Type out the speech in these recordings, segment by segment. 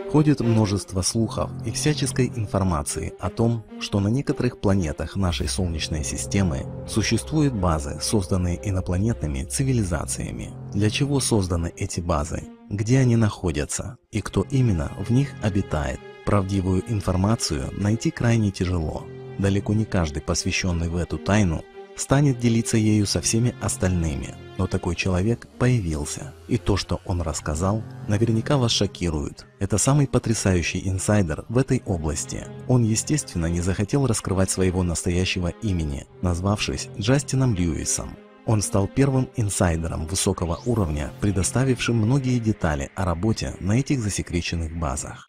Ходит множество слухов и всяческой информации о том, что на некоторых планетах нашей Солнечной системы существуют базы, созданные инопланетными цивилизациями. Для чего созданы эти базы, где они находятся и кто именно в них обитает. Правдивую информацию найти крайне тяжело. Далеко не каждый, посвященный в эту тайну, станет делиться ею со всеми остальными, но такой человек появился, и то, что он рассказал, наверняка вас шокирует. Это самый потрясающий инсайдер в этой области. Он, естественно, не захотел раскрывать своего настоящего имени, назвавшись Джастином Льюисом. Он стал первым инсайдером высокого уровня, предоставившим многие детали о работе на этих засекреченных базах.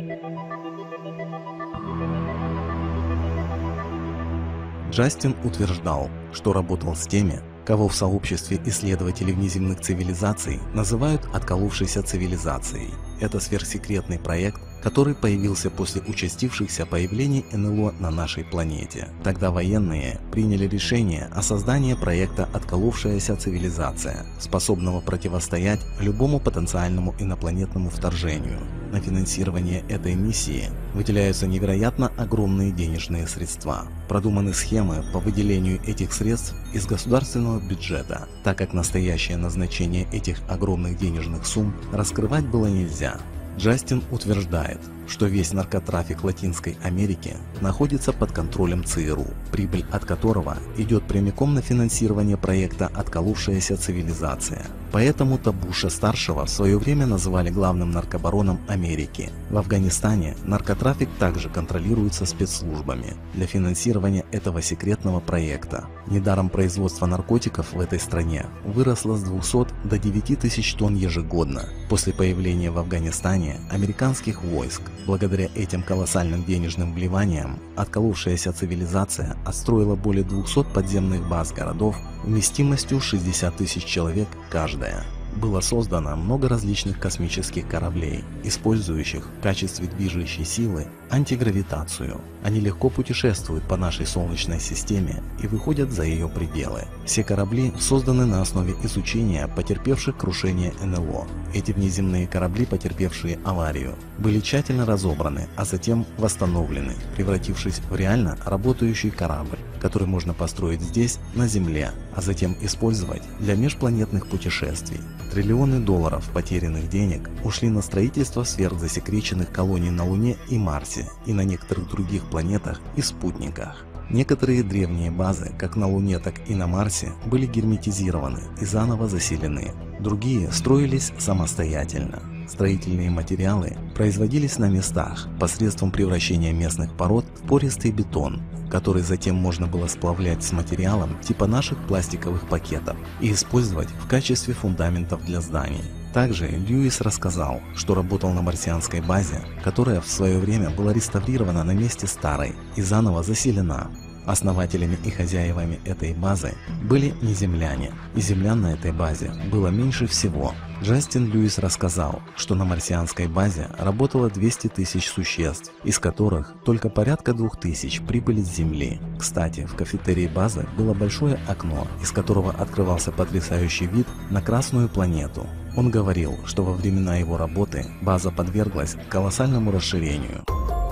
Джастин утверждал, что работал с теми, кого в сообществе исследователей внеземных цивилизаций называют отколовшейся цивилизацией. Это сверхсекретный проект, который появился после участившихся появлений НЛО на нашей планете. Тогда военные приняли решение о создании проекта «Отколовшаяся цивилизация», способного противостоять любому потенциальному инопланетному вторжению. На финансирование этой миссии выделяются невероятно огромные денежные средства. Продуманы схемы по выделению этих средств из государственного бюджета, так как настоящее назначение этих огромных денежных сумм раскрывать было нельзя. Джастин утверждает, что весь наркотрафик Латинской Америки находится под контролем ЦРУ, прибыль от которого идет прямиком на финансирование проекта «Отколовшаяся цивилизация». Поэтому-то Буша-старшего в свое время называли главным наркобароном Америки. В Афганистане наркотрафик также контролируется спецслужбами для финансирования этого секретного проекта. Недаром производство наркотиков в этой стране выросло с 200 до 9000 тонн ежегодно после появления в Афганистане американских войск. Благодаря этим колоссальным денежным вливаниям отколовшаяся цивилизация отстроила более 200 подземных баз городов вместимостью 60 тысяч человек каждая. Было создано много различных космических кораблей, использующих в качестве движущей силы антигравитацию. Они легко путешествуют по нашей Солнечной системе и выходят за ее пределы. Все корабли созданы на основе изучения потерпевших крушение НЛО. Эти внеземные корабли, потерпевшие аварию, были тщательно разобраны, а затем восстановлены, превратившись в реально работающий корабль, который можно построить здесь, на Земле, а затем использовать для межпланетных путешествий. Триллионы долларов потерянных денег ушли на строительство сверхзасекреченных колоний на Луне и Марсе и на некоторых других планетах и спутниках. Некоторые древние базы, как на Луне, так и на Марсе, были герметизированы и заново заселены. Другие строились самостоятельно. Строительные материалы производились на местах посредством превращения местных пород в пористый бетон, который затем можно было сплавлять с материалом типа наших пластиковых пакетов и использовать в качестве фундаментов для зданий. Также Льюис рассказал, что работал на марсианской базе, которая в свое время была реставрирована на месте старой и заново заселена. Основателями и хозяевами этой базы были не земляне, и землян на этой базе было меньше всего. Джастин Льюис рассказал, что на марсианской базе работало 200 тысяч существ, из которых только порядка 2000 прибыли с Земли. Кстати, в кафетерии базы было большое окно, из которого открывался потрясающий вид на Красную планету. Он говорил, что во времена его работы база подверглась колоссальному расширению.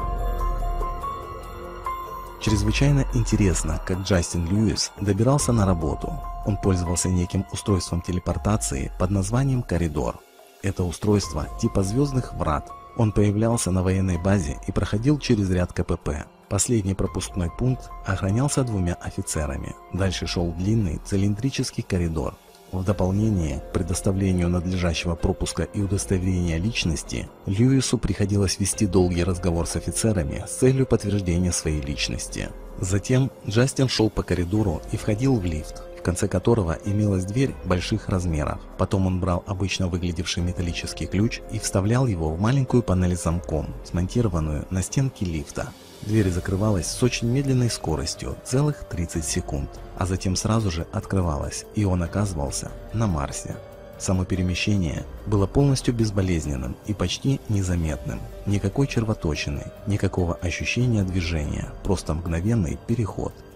Чрезвычайно интересно, как Джастин Льюис добирался на работу. Он пользовался неким устройством телепортации под названием «Коридор». Это устройство типа звездных врат. Он появлялся на военной базе и проходил через ряд КПП. Последний пропускной пункт охранялся 2 офицерами. Дальше шел длинный цилиндрический коридор. В дополнение к предоставлению надлежащего пропуска и удостоверения личности, Льюису приходилось вести долгий разговор с офицерами с целью подтверждения своей личности. Затем Джастин шел по коридору и входил в лифт, в конце которого имелась дверь больших размеров. Потом он брал обычно выглядевший металлический ключ и вставлял его в маленькую панель с замком, смонтированную на стенке лифта. Дверь закрывалась с очень медленной скоростью, целых 30 секунд, а затем сразу же открывалась, и он оказывался на Марсе. Само перемещение было полностью безболезненным и почти незаметным. Никакой червоточины, никакого ощущения движения, просто мгновенный переход.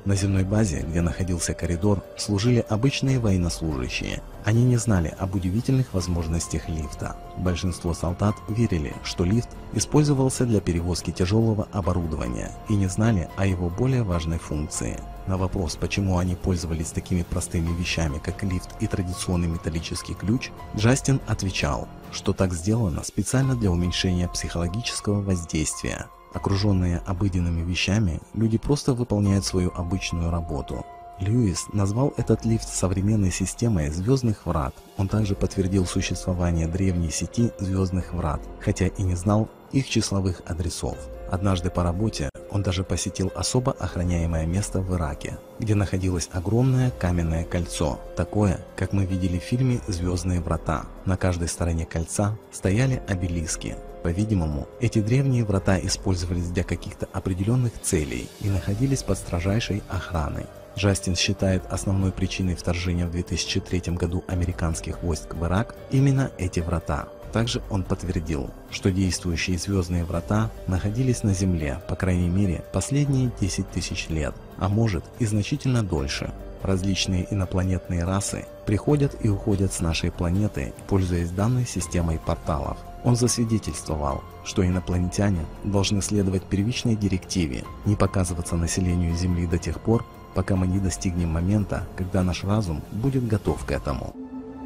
На земной базе, где находился коридор, служили обычные военнослужащие. Они не знали об удивительных возможностях лифта. Большинство солдат верили, что лифт использовался для перевозки тяжелого оборудования и не знали о его более важной функции. На вопрос, почему они пользовались такими простыми вещами, как лифт и традиционный металлический ключ, Джастин отвечал, что так сделано специально для уменьшения психологического воздействия. Окруженные обыденными вещами, люди просто выполняют свою обычную работу. Льюис назвал этот лифт современной системой звездных врат. Он также подтвердил существование древней сети звездных врат, хотя и не знал их числовых адресов. Однажды по работе он даже посетил особо охраняемое место в Ираке, где находилось огромное каменное кольцо, такое, как мы видели в фильме «Звездные врата». На каждой стороне кольца стояли обелиски. По-видимому, эти древние врата использовались для каких-то определенных целей и находились под строжайшей охраной. Джастин считает основной причиной вторжения в 2003 году американских войск в Ирак именно эти врата. Также он подтвердил, что действующие звездные врата находились на Земле, по крайней мере, последние 10 тысяч лет, а может и значительно дольше. Различные инопланетные расы приходят и уходят с нашей планеты, пользуясь данной системой порталов. Он засвидетельствовал, что инопланетяне должны следовать первичной директиве не показываться населению Земли до тех пор, пока мы не достигнем момента, когда наш разум будет готов к этому.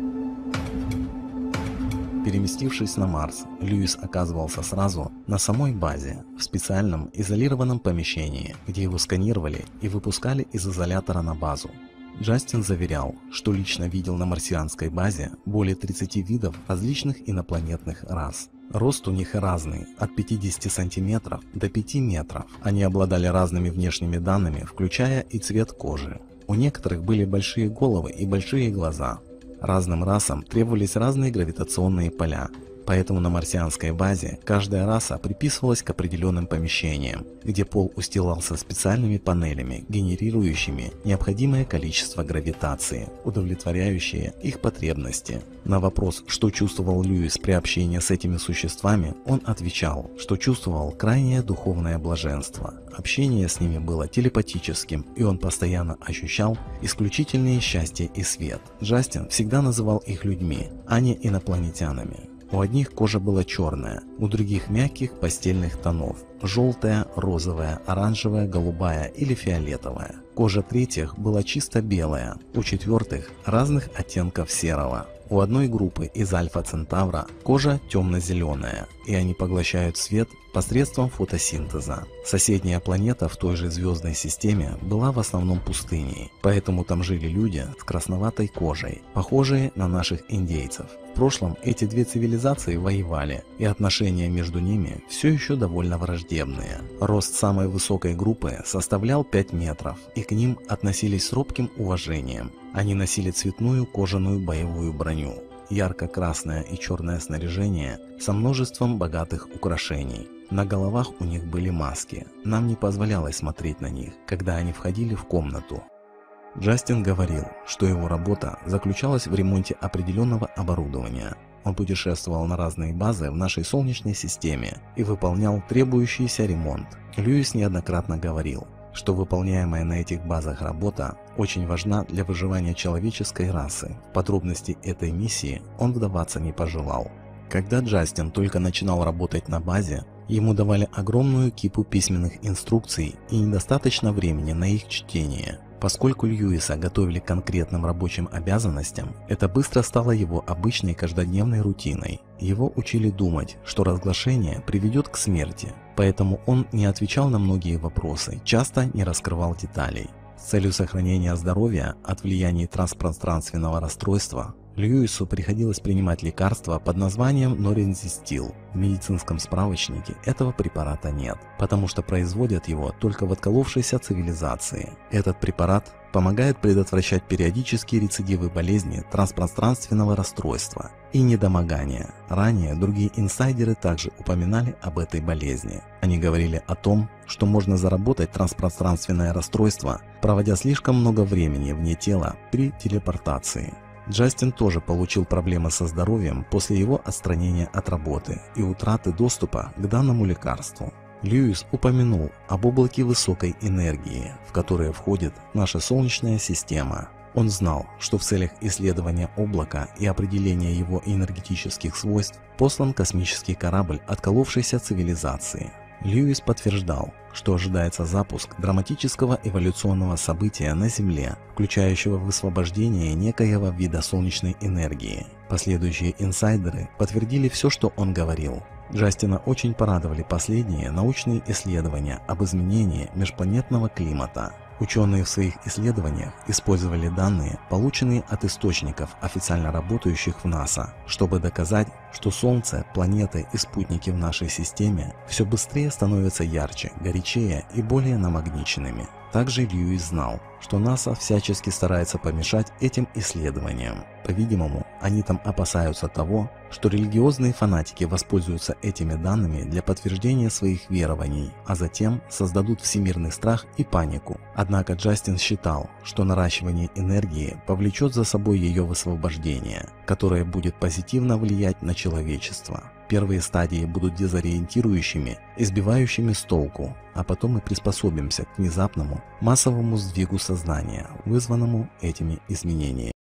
Переместившись на Марс, Льюис оказывался сразу на самой базе, в специальном изолированном помещении, где его сканировали и выпускали из изолятора на базу. Джастин заверял, что лично видел на марсианской базе более 30 видов различных инопланетных рас. Рост у них разный, от 50 сантиметров до 5 метров. Они обладали разными внешними данными, включая и цвет кожи. У некоторых были большие головы и большие глаза. Разным расам требовались разные гравитационные поля. Поэтому на марсианской базе каждая раса приписывалась к определенным помещениям, где пол устилался специальными панелями, генерирующими необходимое количество гравитации, удовлетворяющее их потребности. На вопрос, что чувствовал Льюис при общении с этими существами, он отвечал, что чувствовал крайнее духовное блаженство. Общение с ними было телепатическим, и он постоянно ощущал исключительное счастье и свет. Джастин всегда называл их людьми, а не инопланетянами. У одних кожа была черная, у других мягких пастельных тонов – желтая, розовая, оранжевая, голубая или фиолетовая. Кожа третьих была чисто белая, у четвертых – разных оттенков серого. У одной группы из Альфа Центавра кожа темно-зеленая, и они поглощают свет посредством фотосинтеза. Соседняя планета в той же звездной системе была в основном пустыней, поэтому там жили люди с красноватой кожей, похожие на наших индейцев. В прошлом эти две цивилизации воевали, и отношения между ними все еще довольно враждебные. Рост самой высокой группы составлял 5 метров, и к ним относились с робким уважением. Они носили цветную кожаную боевую броню, ярко-красное и черное снаряжение со множеством богатых украшений. На головах у них были маски, нам не позволялось смотреть на них, когда они входили в комнату. Джастин говорил, что его работа заключалась в ремонте определенного оборудования. Он путешествовал на разные базы в нашей Солнечной системе и выполнял требующийся ремонт. Льюис неоднократно говорил, что выполняемая на этих базах работа очень важна для выживания человеческой расы. В подробности этой миссии он вдаваться не пожелал. Когда Джастин только начинал работать на базе, ему давали огромную кипу письменных инструкций и недостаточно времени на их чтение. Поскольку Льюиса готовили к конкретным рабочим обязанностям, это быстро стало его обычной каждодневной рутиной. Его учили думать, что разглашение приведет к смерти, поэтому он не отвечал на многие вопросы, часто не раскрывал деталей. С целью сохранения здоровья от влияния транспространственного расстройства, Льюису приходилось принимать лекарство под названием Норензистил. В медицинском справочнике этого препарата нет, потому что производят его только в отколовшейся цивилизации. Этот препарат помогает предотвращать периодические рецидивы болезни транспространственного расстройства и недомогания. Ранее другие инсайдеры также упоминали об этой болезни. Они говорили о том, что можно заработать транспространственное расстройство, проводя слишком много времени вне тела при телепортации. Джастин тоже получил проблемы со здоровьем после его отстранения от работы и утраты доступа к данному лекарству. Льюис упомянул об облаке высокой энергии, в которое входит наша Солнечная система. Он знал, что в целях исследования облака и определения его энергетических свойств послан космический корабль отколовшейся цивилизации. Льюис подтверждал, что ожидается запуск драматического эволюционного события на Земле, включающего высвобождение некоего вида солнечной энергии. Последующие инсайдеры подтвердили все, что он говорил. Джастина очень порадовали последние научные исследования об изменении межпланетного климата. Ученые в своих исследованиях использовали данные, полученные от источников, официально работающих в НАСА, чтобы доказать, что Солнце, планеты и спутники в нашей системе все быстрее становятся ярче, горячее и более намагниченными. Также Льюис знал, что НАСА всячески старается помешать этим исследованиям. По-видимому, они там опасаются того, что религиозные фанатики воспользуются этими данными для подтверждения своих верований, а затем создадут всемирный страх и панику. Однако Джастин считал, что наращивание энергии повлечет за собой ее высвобождение, которое будет позитивно влиять на человечество. Первые стадии будут дезориентирующими и сбивающими с толку, а потом мы приспособимся к внезапному массовому сдвигу сознания, вызванному этими изменениями.